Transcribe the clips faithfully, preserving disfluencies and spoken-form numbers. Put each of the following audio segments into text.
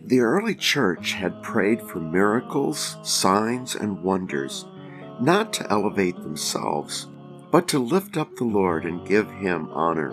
The early church had prayed for miracles, signs, and wonders, not to elevate themselves, but to lift up the Lord and give Him honor.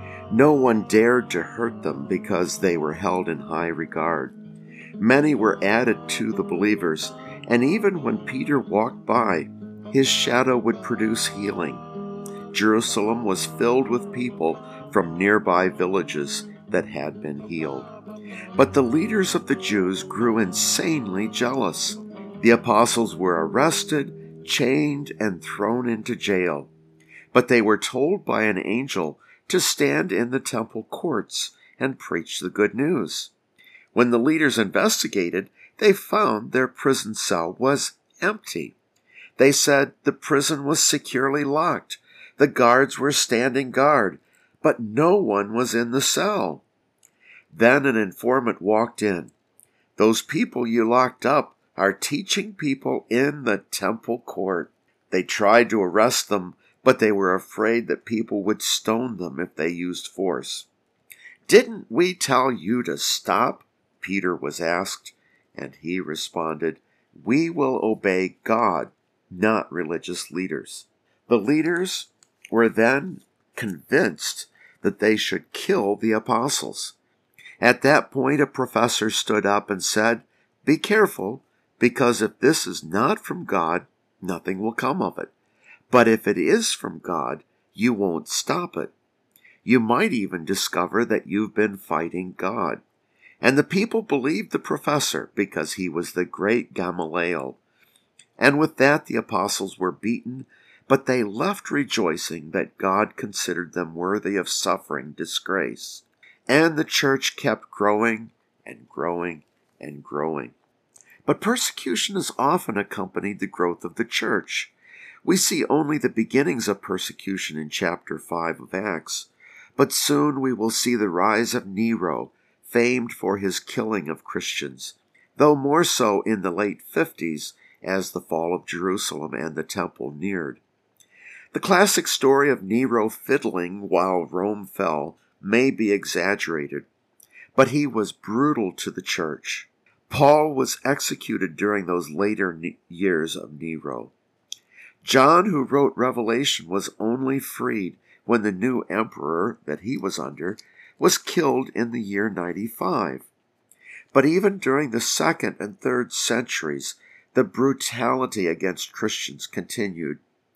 No one dared to hurt them because they were held in high regard. Many were added to the believers, and even when Peter walked by, his shadow would produce healing. Jerusalem was filled with people from nearby villages that had been healed. But the leaders of the Jews grew insanely jealous. The apostles were arrested, chained, and thrown into jail. But they were told by an angel to stand in the temple courts and preach the good news. When the leaders investigated, they found their prison cell was empty. They said the prison was securely locked. The guards were standing guard, but no one was in the cell. Then an informant walked in. "Those people you locked up are teaching people in the temple court." They tried to arrest them, but they were afraid that people would stone them if they used force. "Didn't we tell you to stop?" Peter was asked, and he responded, "We will obey God, not religious leaders." The leaders were then convinced that they should kill the apostles. At that point, a professor stood up and said, "Be careful, because if this is not from God, nothing will come of it. But if it is from God, you won't stop it. You might even discover that you've been fighting God." And the people believed the professor because he was the great Gamaliel. And with that, the apostles were beaten, but they left rejoicing that God considered them worthy of suffering disgrace. And the church kept growing and growing and growing. But persecution has often accompanied the growth of the church. We see only the beginnings of persecution in chapter five of Acts, but soon we will see the rise of Nero, famed for his killing of Christians, though more so in the late fifties as the fall of Jerusalem and the temple neared. The classic story of Nero fiddling while Rome fell may be exaggerated, but he was brutal to the church. Paul was executed during those later years of Nero. John, who wrote Revelation, was only freed when the new emperor that he was under was killed in the year ninety-five. But even during the second and third centuries, the brutality against Christians continued.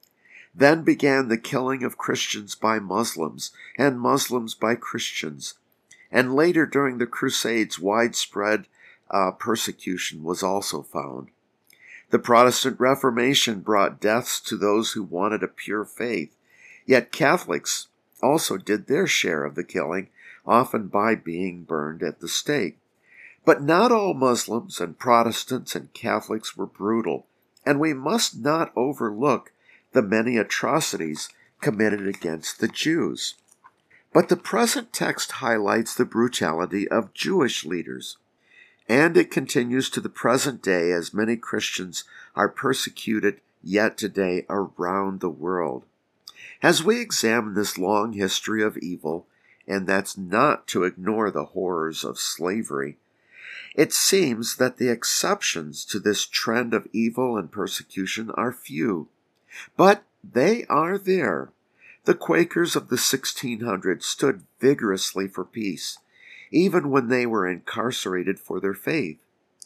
Then began the killing of Christians by Muslims, and Muslims by Christians. And later, during the Crusades, widespread uh, persecution was also found. The Protestant Reformation brought deaths to those who wanted a pure faith, yet Catholics also did their share of the killing, often by being burned at the stake. But not all Muslims and Protestants and Catholics were brutal, and we must not overlook the many atrocities committed against the Jews. But the present text highlights the brutality of Jewish leaders, and it continues to the present day as many Christians are persecuted yet today around the world. As we examine this long history of evil, and that's not to ignore the horrors of slavery, it seems that the exceptions to this trend of evil and persecution are few. But they are there. The Quakers of the sixteen hundreds stood vigorously for peace, even when they were incarcerated for their faith.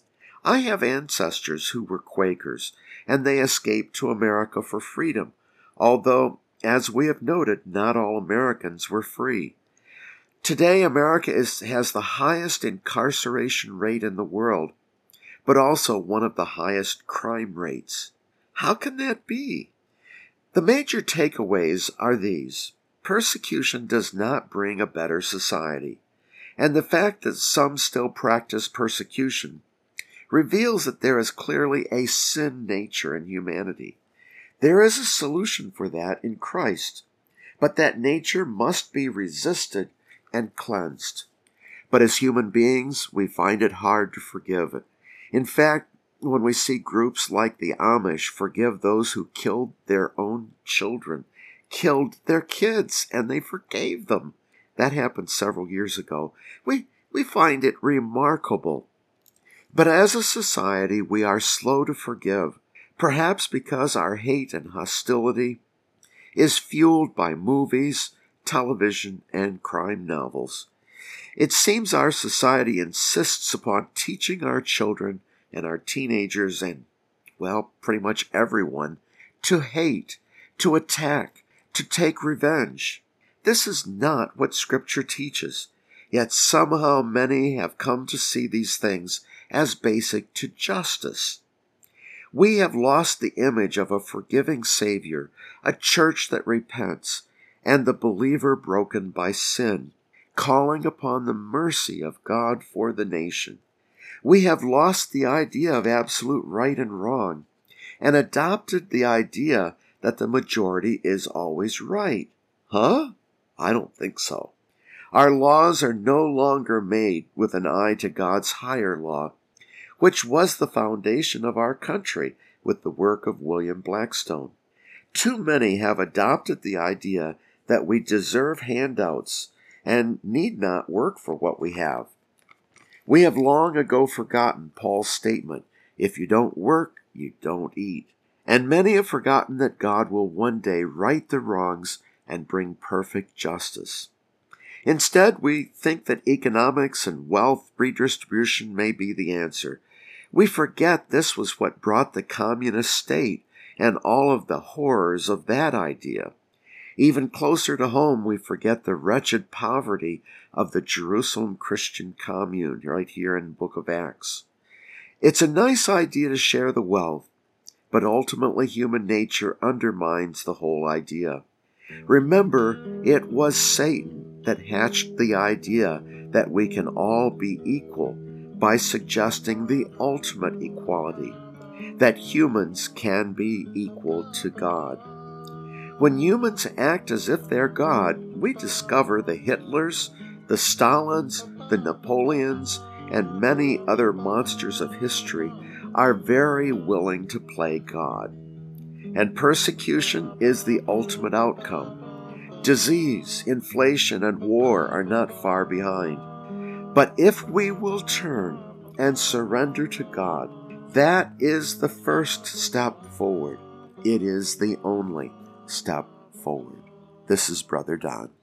I have ancestors who were Quakers, and they escaped to America for freedom, although, as we have noted, not all Americans were free. Today, America is, has the highest incarceration rate in the world, but also one of the highest crime rates. How can that be? The major takeaways are these. Persecution does not bring a better society, and the fact that some still practice persecution reveals that there is clearly a sin nature in humanity. There is a solution for that in Christ, but that nature must be resisted and cleansed. But as human beings, we find it hard to forgive it. In fact, when we see groups like the Amish forgive those who killed their own children, killed their kids, and they forgave them, that happened several years ago, we, we find it remarkable. But as a society, we are slow to forgive, perhaps because our hate and hostility is fueled by movies, television, and crime novels. It seems our society insists upon teaching our children and our teenagers and, well, pretty much everyone, to hate, to attack, to take revenge. This is not what Scripture teaches, yet somehow many have come to see these things as basic to justice. We have lost the image of a forgiving Savior, a church that repents, and the believer broken by sin, calling upon the mercy of God for the nation. We have lost the idea of absolute right and wrong, and adopted the idea that the majority is always right. Huh? I don't think so. Our laws are no longer made with an eye to God's higher law, which was the foundation of our country with the work of William Blackstone. Too many have adopted the idea that we deserve handouts and need not work for what we have. We have long ago forgotten Paul's statement, "If you don't work, you don't eat." And many have forgotten that God will one day right the wrongs and bring perfect justice. Instead, we think that economics and wealth redistribution may be the answer. We forget this was what brought the communist state and all of the horrors of that idea. Even closer to home, we forget the wretched poverty of the Jerusalem Christian commune right here in the book of Acts. It's a nice idea to share the wealth, but ultimately human nature undermines the whole idea. Remember, it was Satan that hatched the idea that we can all be equal by suggesting the ultimate equality, that humans can be equal to God. When humans act as if they're God, we discover the Hitlers, the Stalins, the Napoleons, and many other monsters of history are very willing to play God. And persecution is the ultimate outcome. Disease, inflation, and war are not far behind. But if we will turn and surrender to God, that is the first step forward. It is the only step forward. This is Brother Don.